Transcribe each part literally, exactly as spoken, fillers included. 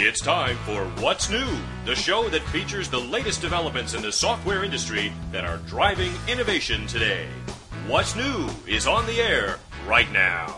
It's time for What's New, the show that features the latest developments in the software industry that are driving innovation today. What's New is on the air right now.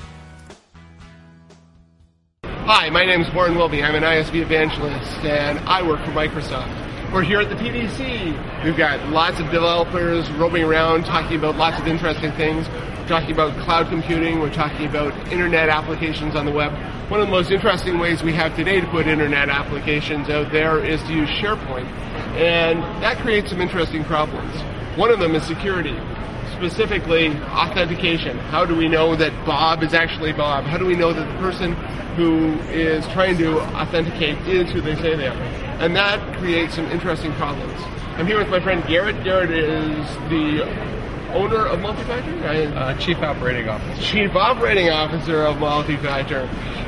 Hi, my name is Warren Wilby. I'm an I S V evangelist, and I work for Microsoft. We're here at the P D C. We've got lots of developers roaming around talking about lots of interesting things. We're talking about cloud computing. We're talking about internet applications on the web. One of the most interesting ways we have today to put internet applications out there is to use SharePoint, and that creates some interesting problems. One of them is security, specifically authentication. How do we know that Bob is actually Bob? How do we know that the person who is trying to authenticate is who they say they are? And that creates some interesting problems. I'm here with my friend Garrett. Garrett is the owner of Multifactor? Uh, Chief Operating Officer. Chief Operating Officer of Multifactor.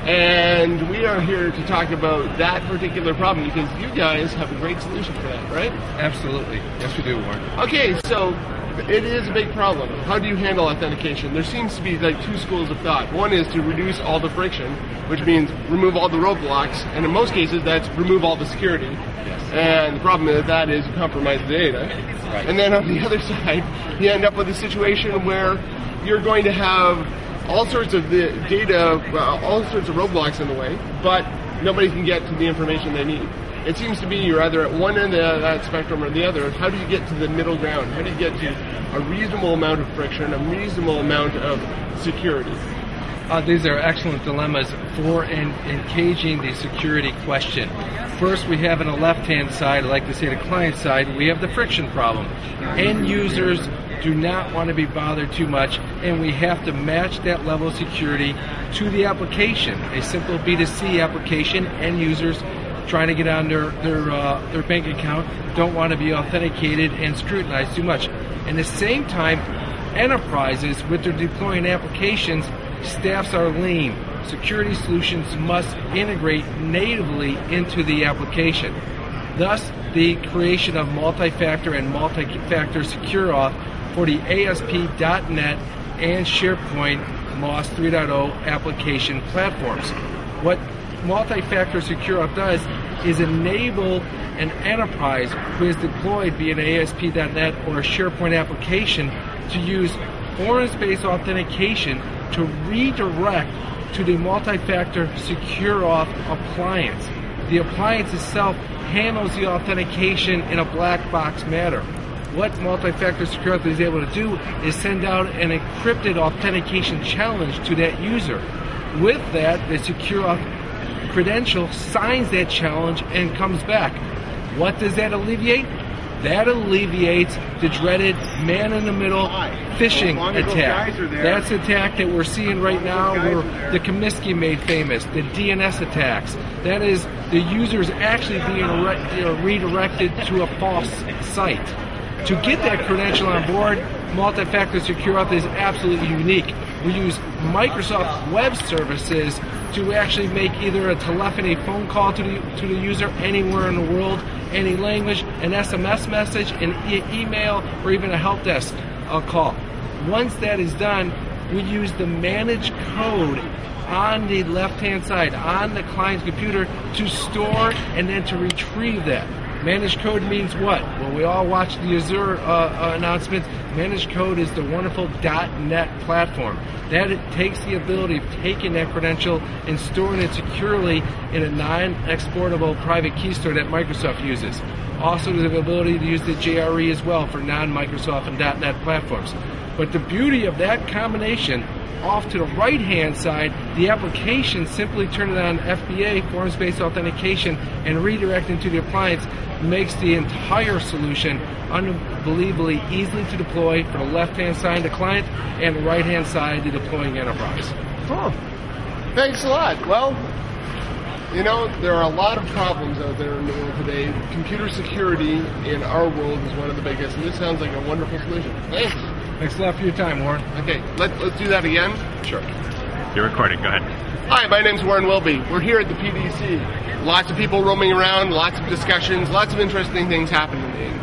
And we are here to talk about that particular problem because you guys have a great solution for that, right? Absolutely. Yes, we do, Warren. Okay, so it is a big problem. How do you handle authentication? There seems to be like two schools of thought. One is to reduce all the friction, which means remove all the roadblocks, and in most cases that's remove all the security. Yes. And the problem with that is you compromise the data. Right. And then on the other side, you end up with a situation where you're going to have all sorts of the data, uh, all sorts of roadblocks in the way, but nobody can get to the information they need. It seems to be you're either at one end of that spectrum or the other. How do you get to the middle ground? How do you get to a reasonable amount of friction, a reasonable amount of security? Uh, these are excellent dilemmas for en- engaging the security question. First, we have on the left-hand side, I like to say the client side, we have the friction problem. End users do not want to be bothered too much, and we have to match that level of security to the application. A simple B two C application, end users trying to get on their their, uh, their bank account don't want to be authenticated and scrutinized too much. At the same time, enterprises, with their deploying applications, staffs are lean. Security solutions must integrate natively into the application. Thus, the creation of multi-factor and multi-factor secure auth for the A S P dot net and SharePoint M O S three point oh application platforms. What multi-factor secure auth does is enable an enterprise who is deployed via an A S P dot net or a SharePoint application to use foreign space authentication to redirect to the multi-factor secure auth appliance. The appliance itself handles the authentication in a black box manner. What multi-factor secure auth is able to do is send out an encrypted authentication challenge to that user. With that, the secure auth credential signs that challenge and comes back. What does that alleviate? That alleviates the dreaded man-in-the-middle phishing attack. That's the attack that we're seeing right now where the Comiskey made famous, the D N S attacks. That is, the users actually being re- you know, redirected to a false site. To get that credential on board, multi-factor secure auth is absolutely unique. We use Microsoft Web Services to actually make either a telephony phone call to the to the user anywhere in the world, any language, an S M S message, an e- email, or even a help desk uh, call. Once that is done, we use the managed code on the left-hand side, on the client's computer, to store and then to retrieve that. Managed code means what? Well, we all watch the Azure uh, uh, announcements. Managed code is the wonderful .NET platform. That it takes the ability of taking that credential and storing it securely in a non-exportable private key store that Microsoft uses. Also, the ability to use the J R E as well for non-Microsoft and .NET platforms. But the beauty of that combination, off to the right-hand side, the application simply turn it on F B A, foreign space authentication, and redirect into the appliance, makes the entire solution unbelievably easily to deploy for the left-hand side, the client, and the right-hand side, the deploying enterprise. Cool. Thanks a lot. Well, you know, there are a lot of problems out there in the world today. Computer security in our world is one of the biggest, and this sounds like a wonderful solution. Thanks. Thanks a lot for your time, Warren. Okay, let, let's do that again. Sure. You're recording. Go ahead. Hi, my name's Warren Wilby. We're here at the P D C. Lots of people roaming around, lots of discussions, lots of interesting things happening.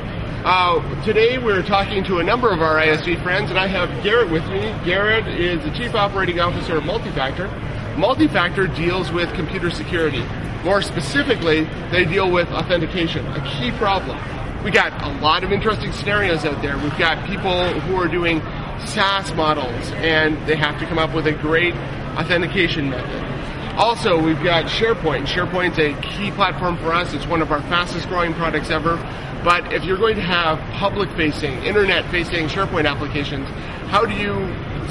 Uh, today we're talking to a number of our I S V friends, and I have Garrett with me. Garrett is the Chief Operating Officer of Multifactor. Multi-factor deals with computer security. More specifically, they deal with authentication, a key problem. We got a lot of interesting scenarios out there. We've got people who are doing SaaS models, and they have to come up with a great authentication method. Also, we've got SharePoint. SharePoint's a key platform for us. It's one of our fastest growing products ever. But if you're going to have public-facing, internet-facing SharePoint applications, how do you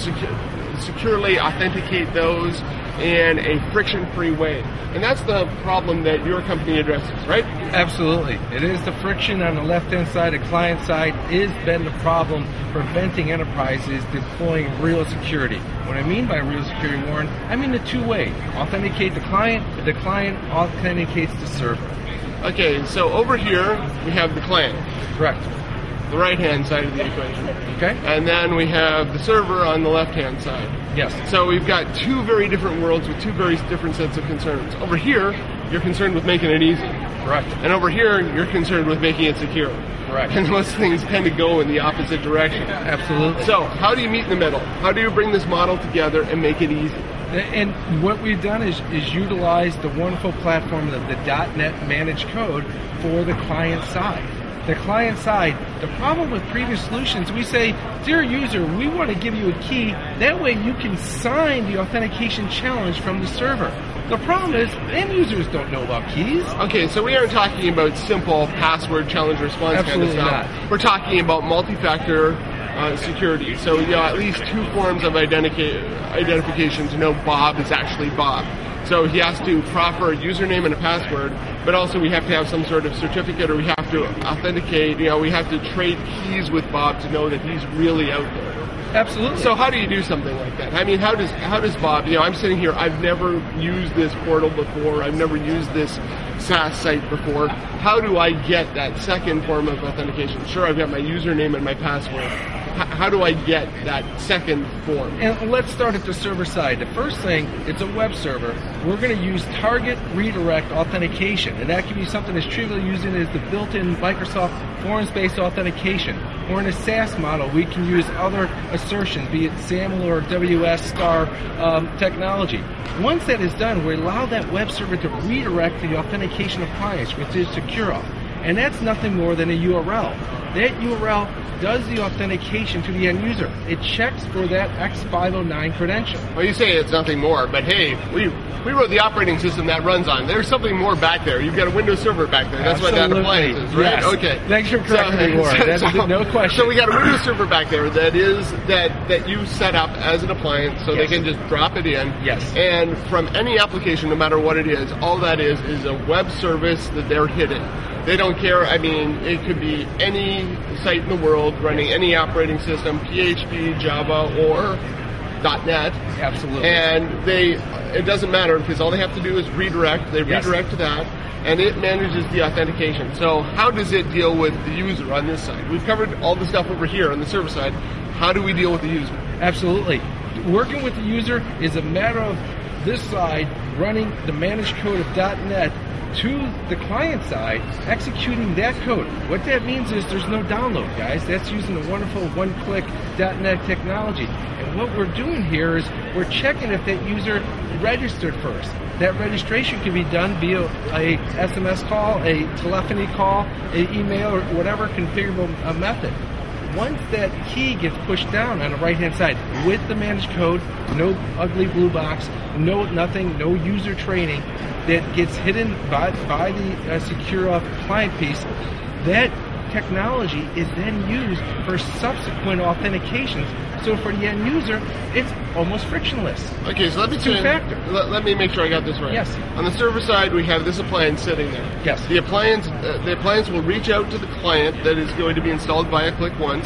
secu- securely authenticate those in a friction-free way? And that's the problem that your company addresses, right? Absolutely. It is the friction on the left-hand side, the client side, has been the problem preventing enterprises deploying real security. What I mean by real security, Warren, I mean the two-way. Authenticate the client, the client authenticates the server. Okay, so over here, we have the client. Correct. The right-hand side of the equation. Okay. And then we have the server on the left-hand side. Yes. So we've got two very different worlds with two very different sets of concerns. Over here, you're concerned with making it easy. Correct. And over here, you're concerned with making it secure. Correct. And those things tend to go in the opposite direction. Absolutely. So how do you meet in the middle? How do you bring this model together and make it easy? And what we've done is, is utilize the wonderful platform of the .NET Managed Code for the client side. The client side, the problem with previous solutions, we say, dear user, we want to give you a key. That way you can sign the authentication challenge from the server. The problem is, end users don't know about keys. Okay, so we aren't talking about simple password challenge response Absolutely kind of stuff. not. We're talking about multi-factor uh, security. So, you know, at least two forms of identica- identification to know Bob is actually Bob. So he has to proffer a username and a password, but also we have to have some sort of certificate, or we have to authenticate, you know, we have to trade keys with Bob to know that he's really out there. Absolutely. So how do you do something like that? I mean, how does how does Bob, you know, I'm sitting here, I've never used this portal before, I've never used this SaaS site before. How do I get that second form of authentication? Sure, I've got my username and my password. H- how do I get that second form? And let's start at the server side. The first thing, it's a web server. We're going to use target redirect authentication, and that can be something as trivial using as the built-in Microsoft forms-based authentication. Or in a SaaS model, we can use other assertions, be it SAML or W S star um, technology. Once that is done, we allow that web server to redirect the authentication of clients, which is SecureAuth. And that's nothing more than a U R L. That U R L does the authentication to the end user. It checks for that X five oh nine credential. Well, you say it's nothing more, but hey, we we wrote the operating system that runs on. There's something more back there. You've got a Windows Server back there. That's Absolutely. what that appliance is, right? Yes. Okay. Thanks for correcting me, Warren. So, That's so, no question. So we got a Windows Server back there that is that that you set up as an appliance, so Yes. they can just drop it in. Yes. And from any application, no matter what it is, all that is is a web service that they're hitting. They don't care. I mean, it could be any site in the world running any operating system, P H P, Java, or .NET. Absolutely. And they, it doesn't matter because all they have to do is redirect. They Yes. redirect to that, and it manages the authentication. So how does it deal with the user on this side? We've covered all the stuff over here on the server side. How do we deal with the user? Absolutely. Working with the user is a matter of this side running the managed code of .NET to the client side, executing that code. What that means is there's no download, guys. That's using the wonderful one-click .NET technology. And what we're doing here is we're checking if that user registered first. That registration can be done via a S M S call, a telephony call, an email, or whatever configurable uh, method. Once that key gets pushed down on the right-hand side with the managed code, no ugly blue box, no nothing, no user training, that gets hidden by, by the uh, SecureAuth client piece, that technology is then used for subsequent authentications. So for the end user, it's almost frictionless. Okay, so let me Two turn- factor. Let, let me make sure I got this right. Yes. On the server side, we have this appliance sitting there. Yes. The appliance, uh, the appliance will reach out to the client that is going to be installed via click once.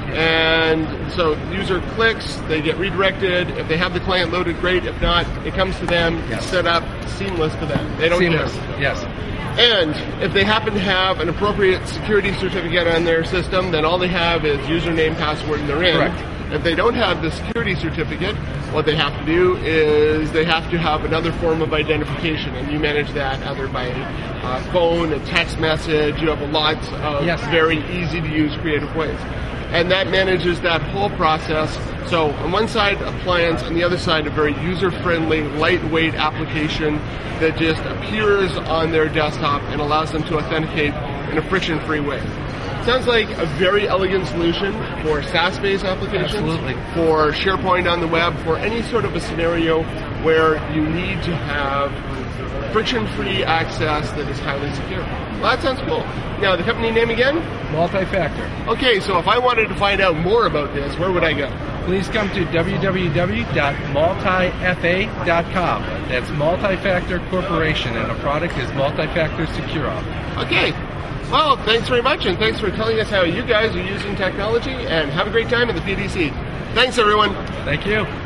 And so the user clicks, they get redirected. If they have the client loaded, great. If not, it comes to them, Yes. it's set up, seamless to them. They don't Seamless. care. Yes. And if they happen to have an appropriate security certificate on their system, then all they have is username, password, and they're in. Correct. If they don't have the security certificate, what they have to do is they have to have another form of identification, and you manage that either by a phone, a text message. You have lots of yes. very easy to use creative ways. And that manages that whole process. So on one side, appliance, on the other side, a very user-friendly, lightweight application that just appears on their desktop and allows them to authenticate in a friction-free way. Sounds like a very elegant solution for SaaS-based applications, Absolutely. for SharePoint on the web, for any sort of a scenario where you need to have friction-free access that is highly secure. Well, that sounds cool. Now, the company name again? Multi-factor. Okay, so if I wanted to find out more about this, where would I go? Please come to w w w dot multi f a dot com. That's Multi-Factor Corporation, and the product is Multi-Factor SecureAuth. Okay. Well, thanks very much, and thanks for telling us how you guys are using technology, and have a great time at the P D C. Thanks, everyone. Thank you.